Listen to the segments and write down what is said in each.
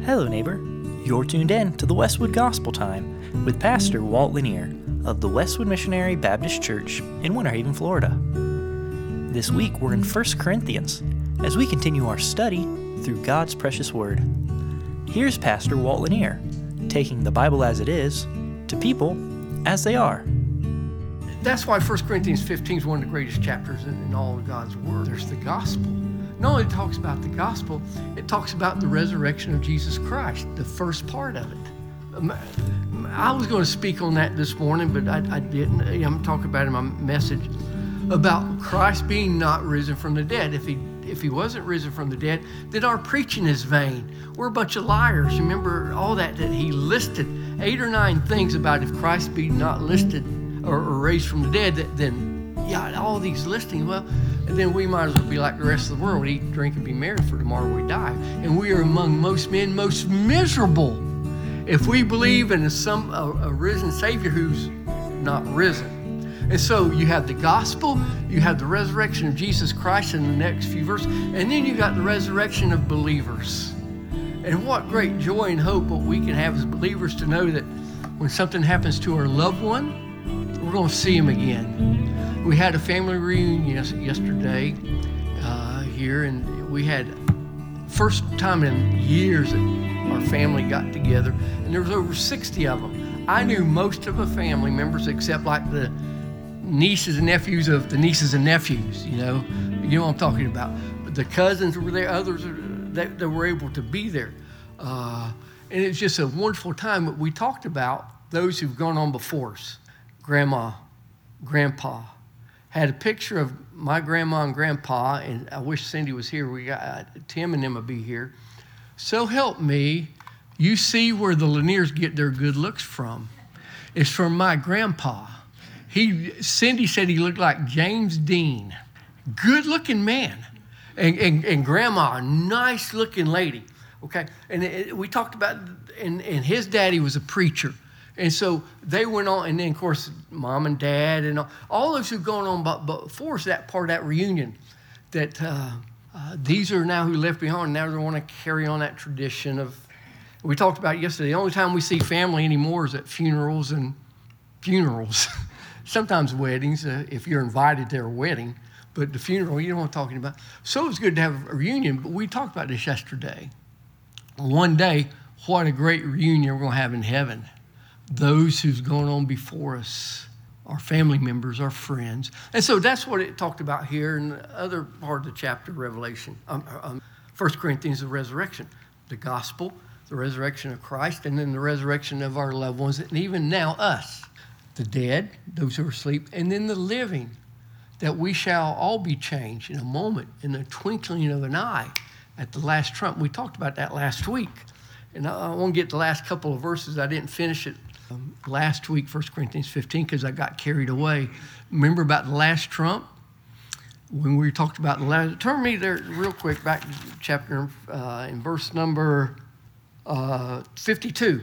Hello, neighbor. You're tuned in to the Westwood Gospel Time with Pastor Walt Lanier of the Westwood Missionary Baptist Church in Winter Haven, Florida. This week we're in 1 Corinthians as we continue our study through God's precious Word. Here's Pastor Walt Lanier taking the Bible as it is to people as they are. That's why 1 Corinthians 15 is one of the greatest chapters in all of God's Word. There's the gospel. Not only talks about the gospel, it talks about the resurrection of Jesus Christ, the first part of it. I was going to speak on that this morning, but I didn't. I'm talking about in my message about Christ being not risen from the dead. If he wasn't risen from the dead, then our preaching is vain. We're a bunch of liars. Remember all that he listed 8 or 9 things about if Christ be not listed or raised from the dead, then all these listings, well, then we might as well be like the rest of the world, eat, drink, and be merry, for tomorrow we die. And we are among most men most miserable if we believe in a risen Savior who's not risen. And so you have the gospel, you have the resurrection of Jesus Christ in the next few verses, and then you got the resurrection of believers. And what great joy and hope what we can have as believers to know that when something happens to our loved one, we're going to see him again. We had a family reunion yesterday here, and we had first time in years that our family got together, and there was over 60 of them. I knew most of the family members except like the nieces and nephews of the nieces and nephews, you know what I'm talking about. But the cousins were there, others that were able to be there. And it was just a wonderful time. But we talked about those who've gone on before us. Grandma, Grandpa. Had a picture of my grandma and grandpa, and I wish Cindy was here. We got Tim and them will be here. So help me, you see where the Laniers get their good looks from. It's from my grandpa. Cindy said he looked like James Dean. Good-looking man. And grandma, a nice-looking lady. Okay, and we talked about, and his daddy was a preacher. And so they went on, and then, of course, mom and dad and all those who've gone on before us, that part of that reunion, that these are now who left behind. Now they want to carry on that tradition of, we talked about it yesterday, the only time we see family anymore is at funerals and funerals. Sometimes weddings, if you're invited to a wedding, but the funeral, you know what I'm talking about. So it's good to have a reunion, but we talked about this yesterday. One day, what a great reunion we're going to have in heaven. Those who've gone on before us, our family members, our friends. And so that's what it talked about here in the other part of the chapter, Revelation. 1 Corinthians, the resurrection, the gospel, the resurrection of Christ, and then the resurrection of our loved ones, and even now us, the dead, those who are asleep, and then the living, that we shall all be changed in a moment, in the twinkling of an eye, at the last trump. We talked about that last week. And I want to get the last couple of verses. I didn't finish it last week, 1 Corinthians 15, because I got carried away. Remember about the last trump? When we talked about the last, turn me there real quick, back to chapter, in verse number 52.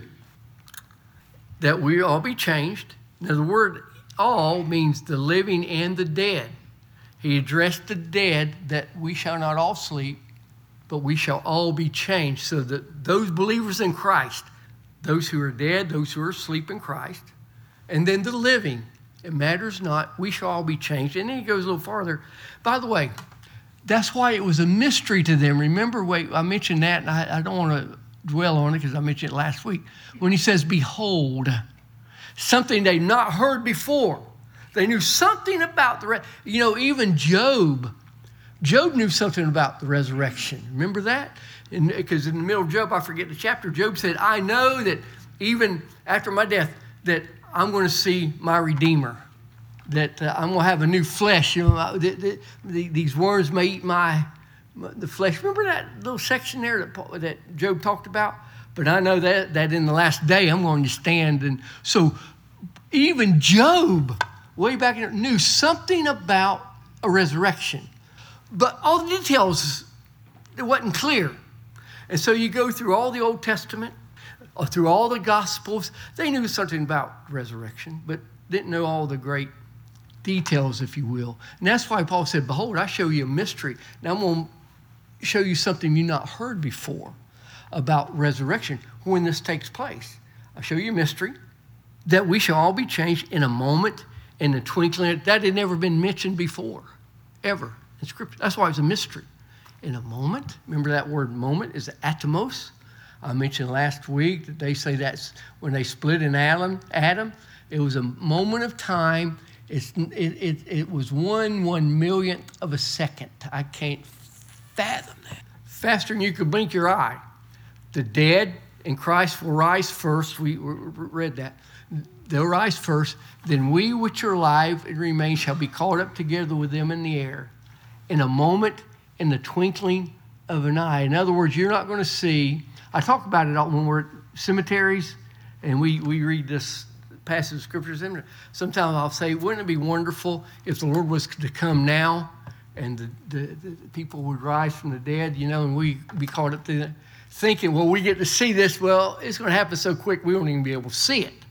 That we all be changed. Now the word all means the living and the dead. He addressed the dead that we shall not all sleep, but we shall all be changed. So that those believers in Christ, those who are dead, those who are asleep in Christ, and then the living, it matters not, we shall all be changed. And then he goes a little farther. By the way, that's why it was a mystery to them. Remember, I mentioned that, and I don't want to dwell on it because I mentioned it last week. When he says, behold, something they'd not heard before. They knew something about even Job knew something about the resurrection. Remember that? Because in the middle of Job, I forget the chapter, Job said, I know that even after my death, that I'm going to see my Redeemer, that I'm going to have a new flesh. These worms may eat the flesh. Remember that little section there that Job talked about? But I know that in the last day, I'm going to stand. And so even Job, way back in, knew something about a resurrection. But all the details, it wasn't clear. And so you go through all the Old Testament, or through all the Gospels. They knew something about resurrection, but didn't know all the great details, if you will. And that's why Paul said, behold, I show you a mystery. Now I'm going to show you something you've not heard before. about resurrection when this takes place. I'll show you a mystery, that we shall all be changed in a moment, in the twinkling. That had never been mentioned before, ever in Scripture. That's why it's a mystery. In a moment, remember that word moment is atomos. I mentioned last week that they say that's when they split in Adam, it was a moment of time. It was 1/1,000,000th of a second. I can't fathom that. Faster than you could blink your eye. The dead in Christ will rise first. We read that. They'll rise first. Then we which are alive and remain shall be caught up together with them in the air. In a moment, in the twinkling of an eye. In other words, you're not going to see. I talk about it when we're at cemeteries and we read this passage of scriptures. Sometimes I'll say, wouldn't it be wonderful if the Lord was to come now and the people would rise from the dead, and we'd be caught up to thinking, well, we get to see this. Well, it's going to happen so quick we won't even be able to see it.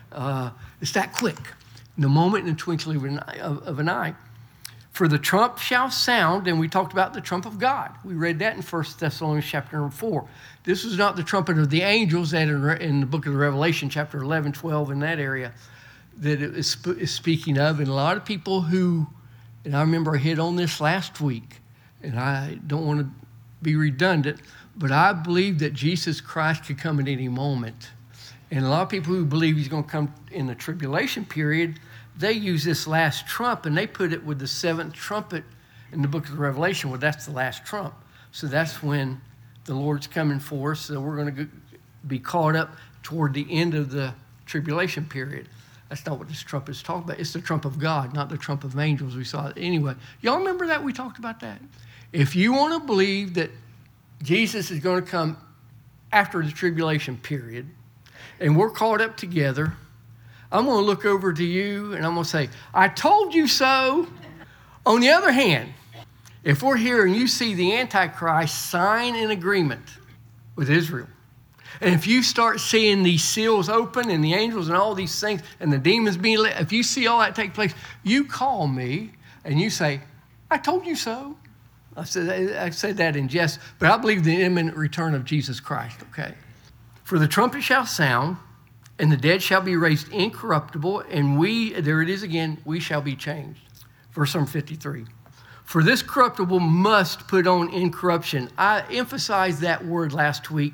It's that quick. In the moment, in the twinkling of an eye. For the trump shall sound, and we talked about the trump of God. We read that in 1 Thessalonians chapter 4. This was not the trumpet of the angels that in the book of the Revelation, chapter 11, 12, in that area, that it is speaking of. And a lot of people and I remember I hit on this last week, and I don't want to be redundant, but I believe that Jesus Christ could come at any moment. And a lot of people who believe he's going to come in the tribulation period, they use this last trump, and they put it with the seventh trumpet in the book of the Revelation. Well, that's the last trump. So that's when the Lord's coming for us. So we're going to be caught up toward the end of the tribulation period. That's not what this trump is talking about. It's the trump of God, not the trump of angels. We saw it anyway. Y'all remember that? We talked about that. If you want to believe that Jesus is going to come after the tribulation period, and we're caught up together, I'm going to look over to you and I'm going to say, I told you so. On the other hand, if we're here and you see the Antichrist sign an agreement with Israel, and if you start seeing these seals open and the angels and all these things and the demons being let, if you see all that take place, you call me and you say, I told you so. I said that in jest, but I believe the imminent return of Jesus Christ, okay? For the trumpet shall sound, and the dead shall be raised incorruptible, and there it is again, we shall be changed. Verse number 53. For this corruptible must put on incorruption. I emphasized that word last week,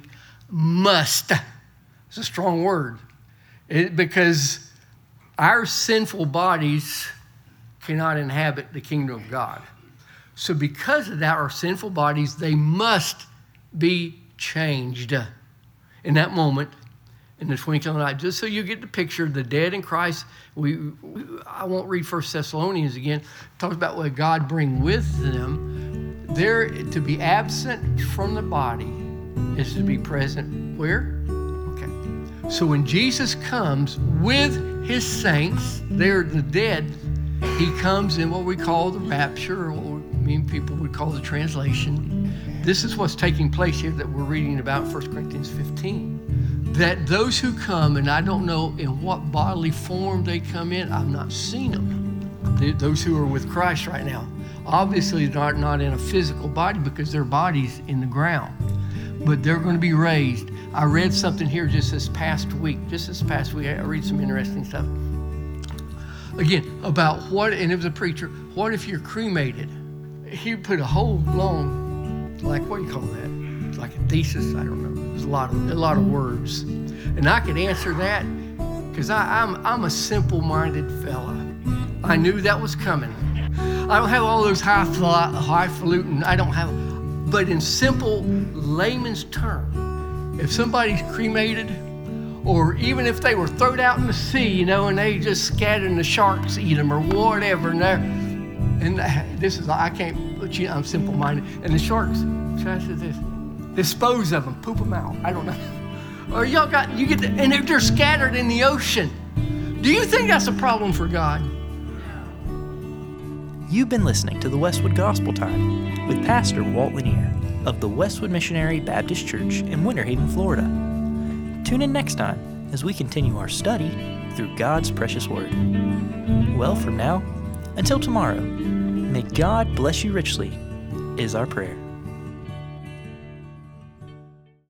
must. It's a strong word. Because our sinful bodies cannot inhabit the kingdom of God. So because of that, our sinful bodies, they must be changed in that moment, in the twinkling of an eye. Just so you get the picture, the dead in Christ, I won't read 1 Thessalonians again. It talks about what God bring with them. They're to be absent from the body is to be present where? Okay. So when Jesus comes with his saints, they're the dead, he comes in what we call the rapture, or what people would call the translation. This is what's taking place here that we're reading about 1 Corinthians 15. That those who come, and I don't know in what bodily form they come in, I've not seen them. Those who are with Christ right now, obviously they're not in a physical body because their body's in the ground, but they're going to be raised. I read something here just this past week. I read some interesting stuff. Again, about what, and it was a preacher, what if you're cremated? He put a whole long, like, what do you call that? Like a thesis, I don't know. There's a lot of words. And I could answer that because I'm a simple-minded fella. I knew that was coming. I don't have all those highfalutin, but in simple layman's term, if somebody's cremated, or even if they were thrown out in the sea, and they just scattered and the sharks eat them or whatever, I can't, but I'm simple-minded. And the sharks, dispose of them, poop them out. I don't know. Or and they're scattered in the ocean. Do you think that's a problem for God? You've been listening to the Westwood Gospel Time with Pastor Walt Lanier of the Westwood Missionary Baptist Church in Winter Haven, Florida. Tune in next time as we continue our study through God's precious Word. Well, from now until tomorrow, may God bless you richly is our prayer.